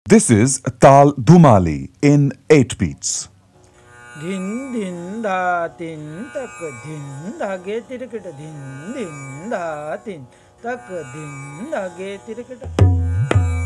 This is Tal Dhumali in 8 beats. ಧಿನ್ ಧಿನ್ ಧಾ ತಿನ್ ತಕ್ ಧಿನ್ ಧಾಗೆ ತಿರುಕಿಟ ಧಿನ್ ಧಿನ್ ಧಾ ತಿನ್ ತಕ್ ಧಿನ್ ಧಾಗೆ ತಿರುಕಿಟ